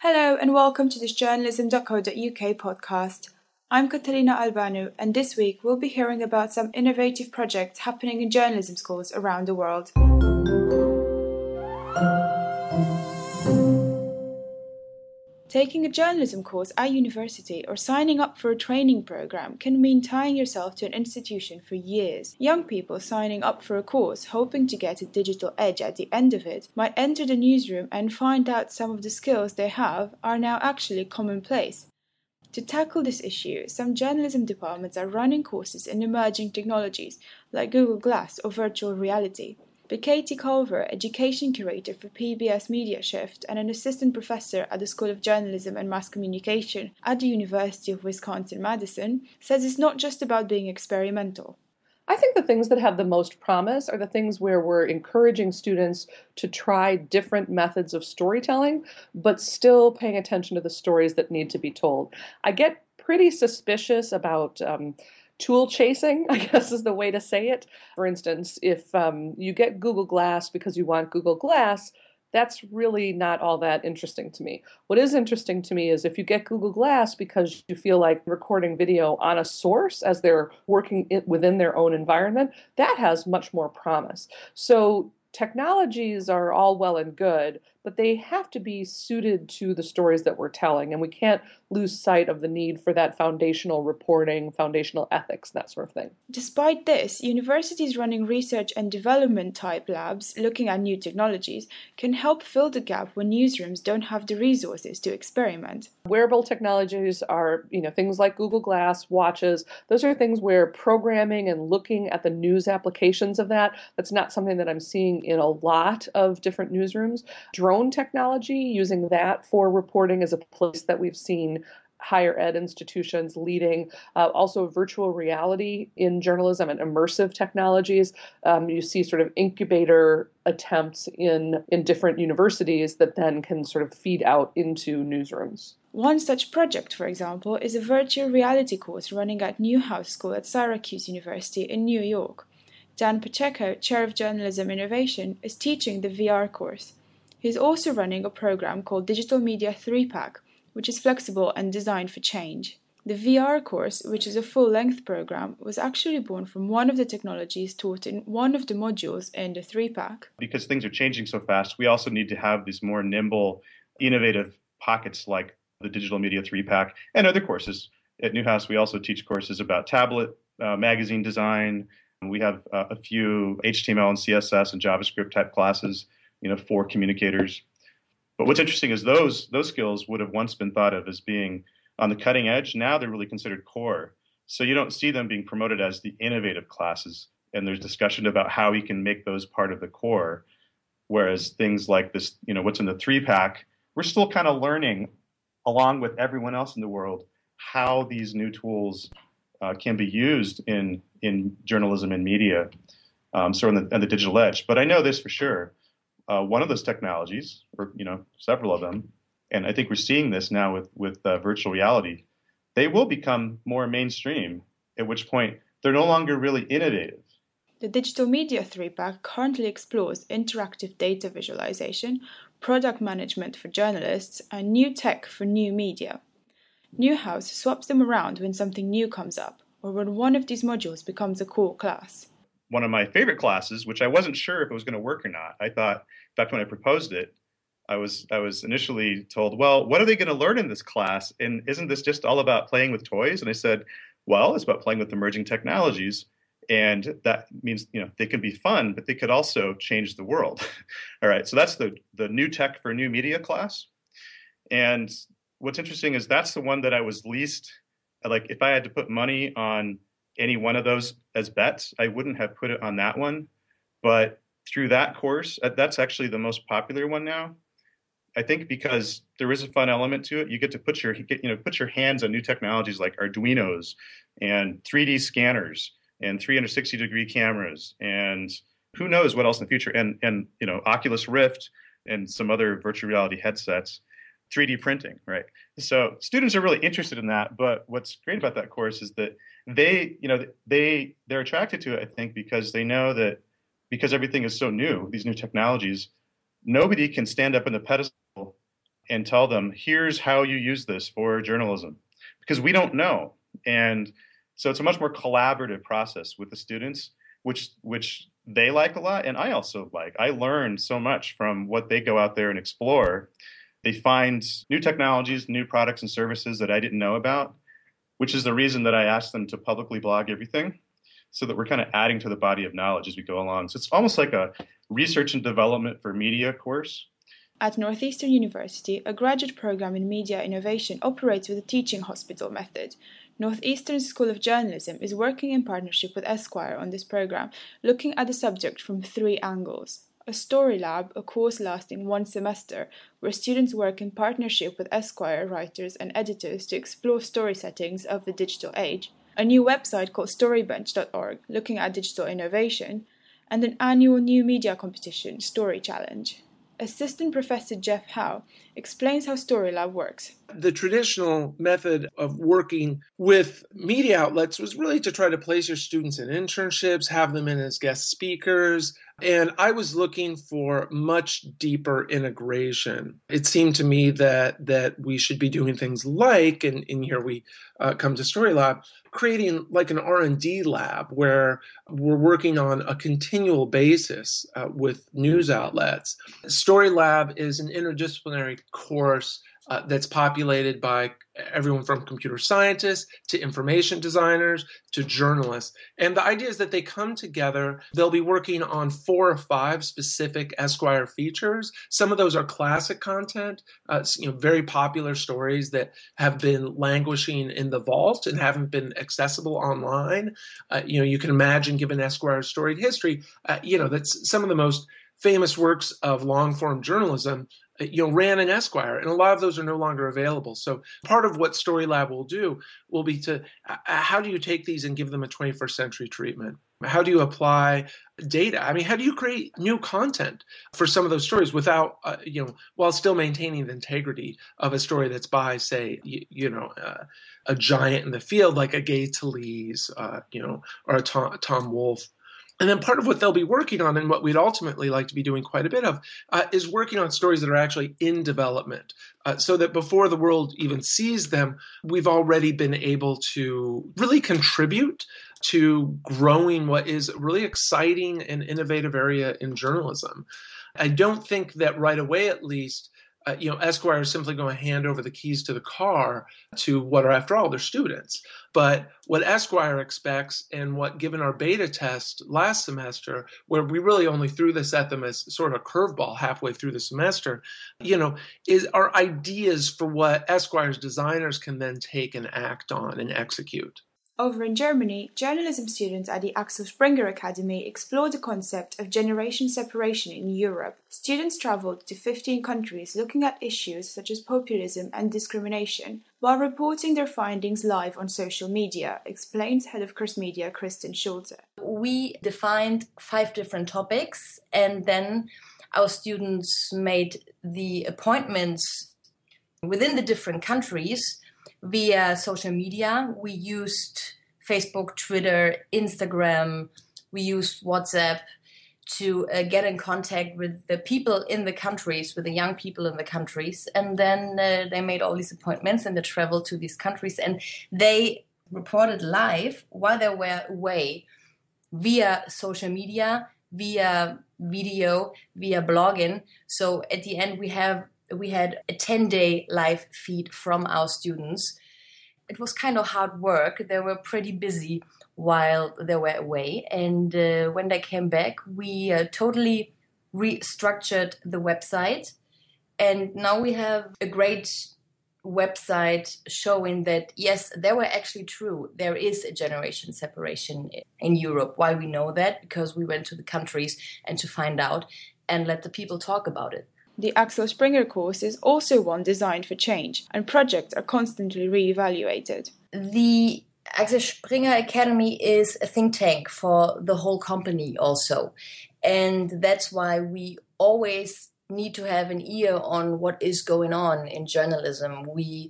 Hello and welcome to this journalism.co.uk podcast. I'm Catalina Albanu, and this week we'll be hearing about some innovative projects happening in journalism schools around the world. Taking a journalism course at university or signing up for a training program can mean tying yourself to an institution for years. Young people signing up for a course hoping to get a digital edge at the end of it might enter the newsroom and find out some of the skills they have are now actually commonplace. To tackle this issue, some journalism departments are running courses in emerging technologies like Google Glass or virtual reality. But Katie Culver, education curator for PBS Media Shift and an assistant professor at the School of Journalism and Mass Communication at the University of Wisconsin-Madison, says it's not just about being experimental. I think the things that have the most promise are the things where we're encouraging students to try different methods of storytelling, but still paying attention to the stories that need to be told. I get pretty suspicious about tool chasing, I guess is the way to say it. For instance, if you get Google Glass because you want Google Glass, that's really not all that interesting to me. What is interesting to me is if you get Google Glass because you feel like recording video on a source as they're working within their own environment, that has much more promise. So technologies are all well and good, but they have to be suited to the stories that we're telling, and we can't lose sight of the need for that foundational reporting, foundational ethics, that sort of thing. Despite this, universities running research and development type labs looking at new technologies can help fill the gap when newsrooms don't have the resources to experiment. Wearable technologies are, things like Google Glass, watches. Those are things where programming and looking at the news applications of that's not something that I'm seeing in a lot of different newsrooms. Drone technology, using that for reporting, is a place that we've seen higher ed institutions leading. Also virtual reality in journalism and immersive technologies. You see sort of incubator attempts in different universities that then can sort of feed out into newsrooms. One such project, for example, is a virtual reality course running at Newhouse School at Syracuse University in New York. Dan Pacheco, Chair of Journalism Innovation, is teaching the VR course. He's also running a program called Digital Media 3-Pack, which is flexible and designed for change. The VR course, which is a full-length program, was actually born from one of the technologies taught in one of the modules in the 3-Pack. Because things are changing so fast, we also need to have these more nimble, innovative pockets like the Digital Media 3-Pack and other courses. At Newhouse, we also teach courses about tablet magazine design. We have a few HTML and CSS and JavaScript type classes, for communicators. But what's interesting is those skills would have once been thought of as being on the cutting edge. Now they're really considered core. So you don't see them being promoted as the innovative classes. And there's discussion about how we can make those part of the core. Whereas things like this, what's in the 3-Pack, we're still kind of learning along with everyone else in the world how these new tools can be used in journalism and media, so on the digital edge. But I know this for sure. One of those technologies, or several of them, and I think we're seeing this now with virtual reality, they will become more mainstream, at which point they're no longer really innovative. The Digital Media 3-Pack currently explores interactive data visualization, product management for journalists, and new tech for new media. Newhouse swaps them around when something new comes up, or when one of these modules becomes a core class. One of my favorite classes, which I wasn't sure if it was going to work or not. I thought, in fact, when I proposed it, I was initially told, well, what are they going to learn in this class? And isn't this just all about playing with toys? And I said, well, it's about playing with emerging technologies. And that means, they can be fun, but they could also change the world. All right. So that's the new tech for new media class. And what's interesting is that's the one that I was least, like, if I had to put money on any one of those as bets, I wouldn't have put it on that one. But through that course, that's actually the most popular one now. I think because there is a fun element to it. You get to put your hands on new technologies like Arduinos and 3D scanners and 360-degree cameras and who knows what else in the future. And Oculus Rift and some other virtual reality headsets, 3D printing, right? So students are really interested in that. But what's great about that course is that they're attracted to it, I think, because they know that because everything is so new, these new technologies, nobody can stand up in the pedestal and tell them, here's how you use this for journalism, because we don't know. And so it's a much more collaborative process with the students, which they like a lot, and I also like. I learn so much from what they go out there and explore. They find new technologies, new products and services that I didn't know about, which is the reason that I asked them to publicly blog everything, so that we're kind of adding to the body of knowledge as we go along. So it's almost like a research and development for media course. At Northeastern University, a graduate program in media innovation operates with a teaching hospital method. Northeastern School of Journalism is working in partnership with Esquire on this program, looking at the subject from 3 angles. A story lab, a course lasting 1 semester, where students work in partnership with Esquire writers and editors to explore story settings of the digital age. A new website called storybench.org, looking at digital innovation, and an annual new media competition, Story Challenge. Assistant Professor Jeff Howe explains how Storylab works. The traditional method of working with media outlets was really to try to place your students in internships, have them in as guest speakers, and I was looking for much deeper integration. It seemed to me that we should be doing things like, and here we come to Storylab, creating like an R&D lab where we're working on a continual basis with news outlets. Storylab is an interdisciplinary course that's populated by everyone from computer scientists to information designers to journalists. And the idea is that they come together. They'll be working on 4 or 5 specific Esquire features. Some of those are classic content, very popular stories that have been languishing in the vault and haven't been accessible online. You can imagine, given Esquire's storied history, that's some of the most famous works of long-form journalism ran in Esquire, and a lot of those are no longer available. So part of what Storylab will do will be to, how do you take these and give them a 21st century treatment? How do you apply data? I mean, how do you create new content for some of those stories without, while still maintaining the integrity of a story that's by, say, a giant in the field like a Gay Talese, or a Tom Wolfe. And then part of what they'll be working on, and what we'd ultimately like to be doing quite a bit of, is working on stories that are actually in development, so that before the world even sees them, we've already been able to really contribute to growing what is a really exciting and innovative area in journalism. I don't think that right away, at least, Esquire is simply going to hand over the keys to the car to what are, after all, their students. But what Esquire expects, and what, given our beta test last semester, where we really only threw this at them as sort of a curveball halfway through the semester, is our ideas for what Esquire's designers can then take and act on and execute. Over in Germany, journalism students at the Axel Springer Academy explored the concept of generation separation in Europe. Students traveled to 15 countries looking at issues such as populism and discrimination, while reporting their findings live on social media, explains head of Cross Media Kristen Schulte. We defined 5 different topics, and then our students made the appointments within the different countries via social media. We used Facebook, Twitter, Instagram, we used WhatsApp to get in contact with the people in the countries, with the young people in the countries. And then they made all these appointments and they traveled to these countries, and they reported live while they were away via social media, via video, via blogging. So at the end, we had a 10-day live feed from our students. It was kind of hard work. They were pretty busy while they were away. And when they came back, we totally restructured the website. And now we have a great website showing that, yes, they were actually true. There is a generation separation in Europe. Why we know that? Because we went to the countries and to find out and let the people talk about it. The Axel Springer course is also one designed for change, and projects are constantly re-evaluated. The Axel Springer Academy is a think tank for the whole company also. And that's why we always need to have an ear on what is going on in journalism. We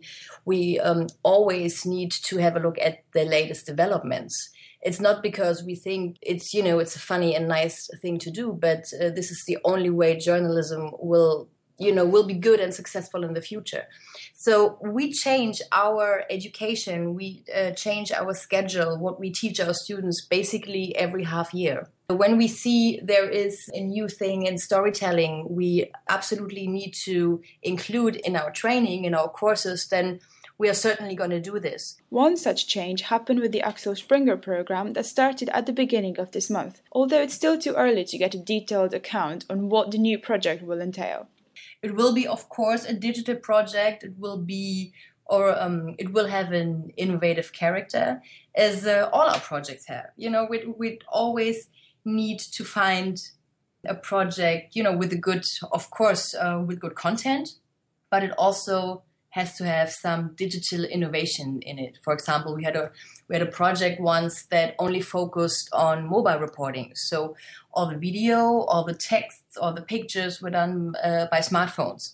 always need to have a look at the latest developments. It's not because we think it's a funny and nice thing to do, but this is the only way journalism will will be good and successful in the future. So we change our education, we change our schedule, what we teach our students basically every half year. When we see there is a new thing in storytelling we absolutely need to include in our training, in our courses, then we are certainly going to do this. One such change happened with the Axel Springer program that started at the beginning of this month, although it's still too early to get a detailed account on what the new project will entail. It will be, of course, a digital project. It will be, it will have an innovative character, as all our projects have. We'd always need to find a project, with a good, of course, with good content, but it also has to have some digital innovation in it. For example, we had a project once that only focused on mobile reporting. So all the video, all the texts, all the pictures were done by smartphones.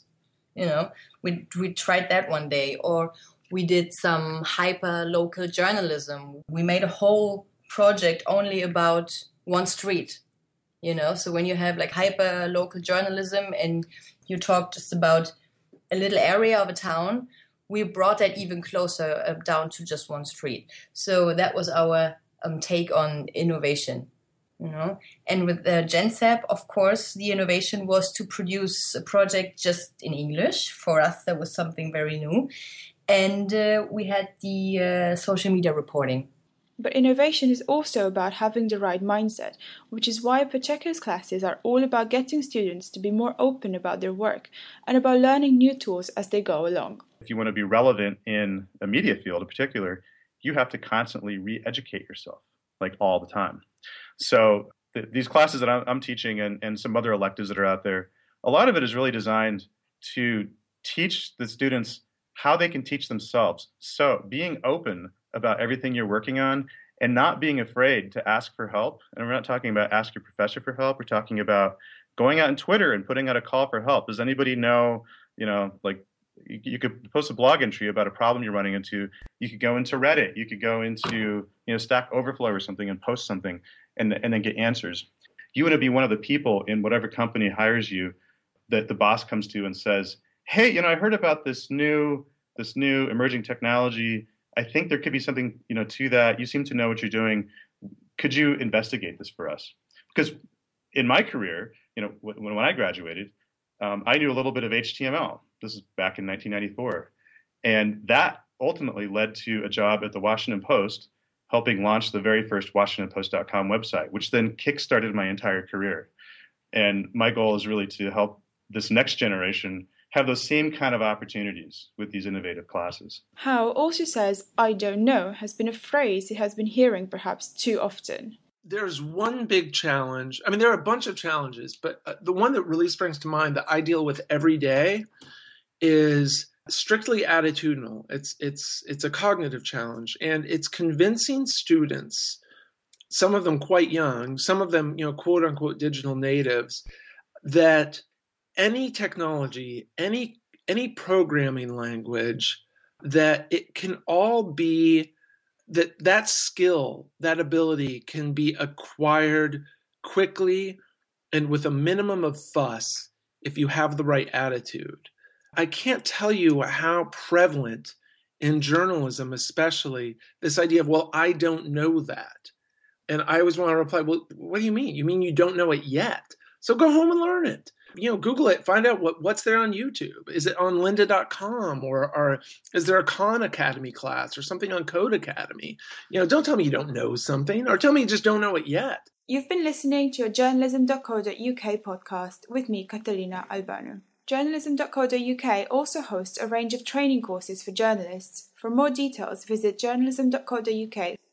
We tried that one day. Or we did some hyper-local journalism. We made a whole project only about one street. So when you have like hyper-local journalism and you talk just about a little area of a town, we brought that even closer down to just one street. So that was our take on innovation, And with GenSap, of course, the innovation was to produce a project just in English. For us, that was something very new. And we had the social media reporting. But innovation is also about having the right mindset, which is why Pacheco's classes are all about getting students to be more open about their work and about learning new tools as they go along. If you want to be relevant in a media field in particular, you have to constantly re-educate yourself, like all the time. So these classes that I'm teaching and some other electives that are out there, a lot of it is really designed to teach the students how they can teach themselves. So being open about everything you're working on and not being afraid to ask for help. And we're not talking about ask your professor for help. We're talking about going out on Twitter and putting out a call for help. Does anybody know, like you could post a blog entry about a problem you're running into. You could go into Reddit. You could go into, Stack Overflow or something and post something and then get answers. You want to be one of the people in whatever company hires you that the boss comes to and says, hey, I heard about this new emerging technology. I think there could be something, to that. You seem to know what you're doing. Could you investigate this for us? Because in my career, when I graduated, I knew a little bit of HTML. This is back in 1994. And that ultimately led to a job at the Washington Post, helping launch the very first WashingtonPost.com website, which then kickstarted my entire career. And my goal is really to help this next generation have those same kind of opportunities with these innovative classes. Hao also says, I don't know, has been a phrase he has been hearing perhaps too often. There's one big challenge. I mean, there are a bunch of challenges, but the one that really springs to mind that I deal with every day is strictly attitudinal. It's a cognitive challenge, and it's convincing students, some of them quite young, some of them, quote unquote digital natives, that any technology, any programming language, that it can all be that skill, that ability can be acquired quickly and with a minimum of fuss if you have the right attitude. I can't tell you how prevalent in journalism, especially, this idea of, well, I don't know that. And I always want to reply, well, what do you mean? You mean you don't know it yet? So go home and learn it. Google it, find out what's there on YouTube. Is it on lynda.com or is there a Khan Academy class or something on Code Academy? Don't tell me you don't know something, or tell me you just don't know it yet. You've been listening to a journalism.co.uk podcast with me, Catalina Albano. Journalism.co.uk also hosts a range of training courses for journalists. For more details, visit journalism.co.uk.